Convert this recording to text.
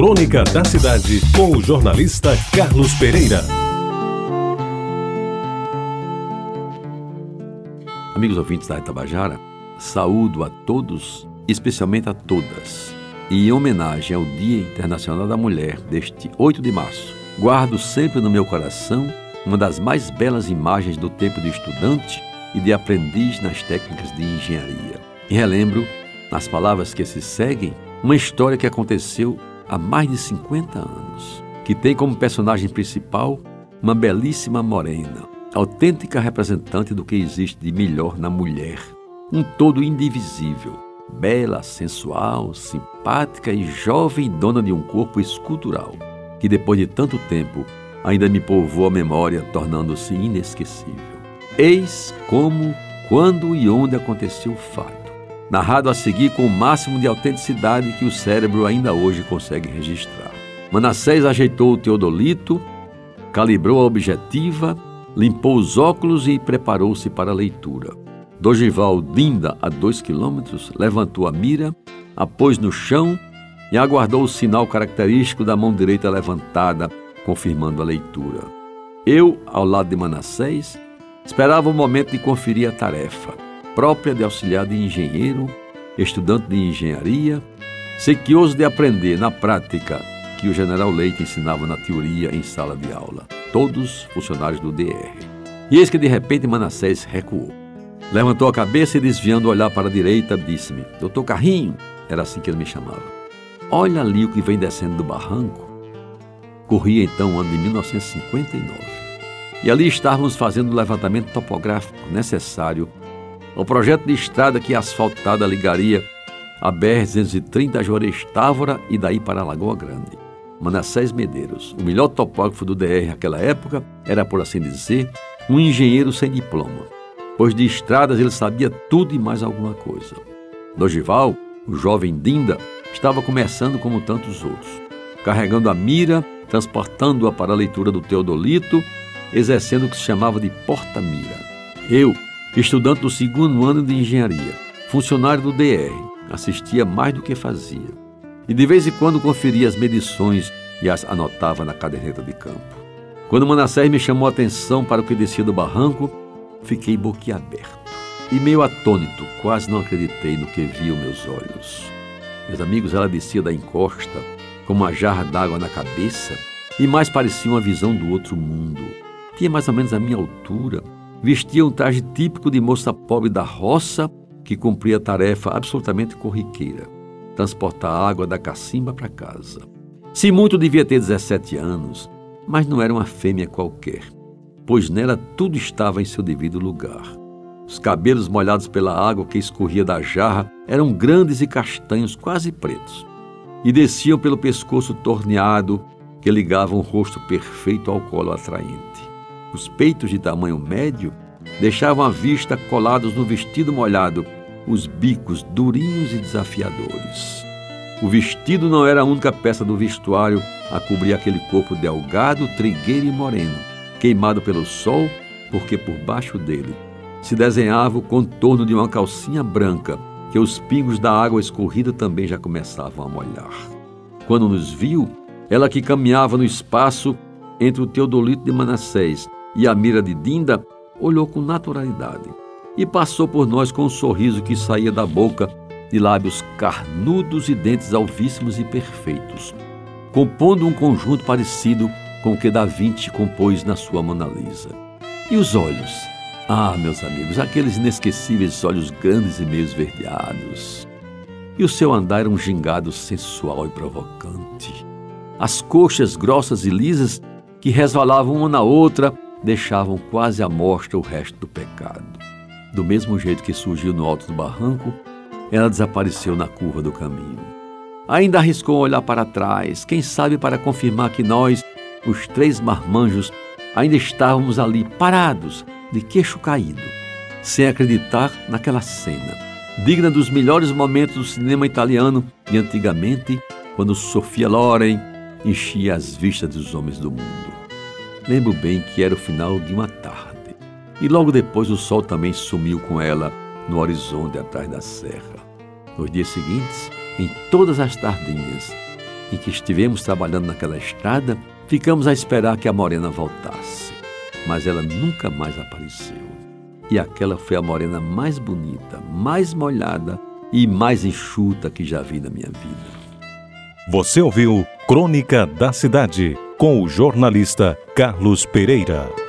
Crônica da Cidade, com o jornalista Carlos Pereira. Amigos ouvintes da Itabajara, saúdo a todos, especialmente a todas. E em homenagem ao Dia Internacional da Mulher, deste 8 de março, guardo sempre no meu coração uma das mais belas imagens do tempo de estudante e de aprendiz nas técnicas de engenharia. E relembro, nas palavras que se seguem, uma história que aconteceu há mais de 50 anos, que tem como personagem principal uma belíssima morena, autêntica representante do que existe de melhor na mulher, um todo indivisível, bela, sensual, simpática e jovem, dona de um corpo escultural, que depois de tanto tempo ainda me povoa a memória, tornando-se inesquecível. Eis como, quando e onde aconteceu o fato, narrado a seguir com o máximo de autenticidade que o cérebro ainda hoje consegue registrar. Manassés ajeitou o teodolito, calibrou a objetiva, limpou os óculos e preparou-se para a leitura. Dorival Dinda, a 2 quilômetros, levantou a mira, a pôs no chão e aguardou o sinal característico da mão direita levantada, confirmando a leitura. Eu, ao lado de Manassés, esperava o momento de conferir a tarefa, própria de auxiliar de engenheiro, estudante de engenharia, sequioso de aprender na prática que o general Leite ensinava na teoria em sala de aula, todos funcionários do DR. E eis que de repente Manassés recuou. Levantou a cabeça e, desviando o olhar para a direita, disse-me: "Doutor Carrinho", era assim que ele me chamava, "olha ali o que vem descendo do barranco." Corria então o ano de 1959. E ali estávamos fazendo o levantamento topográfico necessário ao projeto de estrada que asfaltada ligaria a BR-230 a Juarez Távora e daí para a Lagoa Grande. Manassés Medeiros, o melhor topógrafo do DR naquela época, era, por assim dizer, um engenheiro sem diploma, pois de estradas ele sabia tudo e mais alguma coisa. Dorival, o jovem Dinda, estava começando como tantos outros, carregando a mira, transportando-a para a leitura do teodolito, exercendo o que se chamava de porta-mira. Eu, estudante do 2º ano de engenharia, funcionário do DR, assistia mais do que fazia. E de vez em quando conferia as medições e as anotava na caderneta de campo. Quando Manassés me chamou a atenção para o que descia do barranco, fiquei boquiaberto. E meio atônito, quase não acreditei no que via meus olhos. Meus amigos, ela descia da encosta com uma jarra d'água na cabeça e mais parecia uma visão do outro mundo. Tinha mais ou menos a minha altura, vestia um traje típico de moça pobre da roça que cumpria a tarefa absolutamente corriqueira: transportar água da cacimba para casa. Se muito, devia ter 17 anos, mas não era uma fêmea qualquer, pois nela tudo estava em seu devido lugar. Os cabelos molhados pela água que escorria da jarra eram grandes e castanhos, quase pretos, e desciam pelo pescoço torneado que ligava um rosto perfeito ao colo atraente. Os peitos de tamanho médio deixavam à vista, colados no vestido molhado, os bicos durinhos e desafiadores. O vestido não era a única peça do vestuário a cobrir aquele corpo delgado, trigueiro e moreno, queimado pelo sol, porque por baixo dele se desenhava o contorno de uma calcinha branca que os pingos da água escorrida também já começavam a molhar. Quando nos viu, ela que caminhava no espaço entre o teodolito de Manassés e a mira de Dinda, olhou com naturalidade e passou por nós com um sorriso que saía da boca, de lábios carnudos e dentes alvíssimos e perfeitos, compondo um conjunto parecido com o que Da Vinci compôs na sua Mona Lisa. E os olhos? Ah, meus amigos, aqueles inesquecíveis olhos grandes e meio esverdeados. E o seu andar era um gingado sensual e provocante. As coxas grossas e lisas que resvalavam uma na outra deixavam quase à mostra o resto do pecado. Do mesmo jeito que surgiu no alto do barranco, ela desapareceu na curva do caminho. Ainda arriscou olhar para trás, quem sabe para confirmar que nós, os 3 marmanjos, ainda estávamos ali parados, de queixo caído, sem acreditar naquela cena, digna dos melhores momentos do cinema italiano de antigamente, quando Sophia Loren enchia as vistas dos homens do mundo. Lembro bem que era o final de uma tarde, e logo depois o sol também sumiu com ela no horizonte atrás da serra. Nos dias seguintes, em todas as tardinhas, em que estivemos trabalhando naquela estrada, ficamos a esperar que a morena voltasse. Mas ela nunca mais apareceu. E aquela foi a morena mais bonita, mais molhada e mais enxuta que já vi na minha vida. Você ouviu Crônica da Cidade, com o jornalista Carlos Pereira.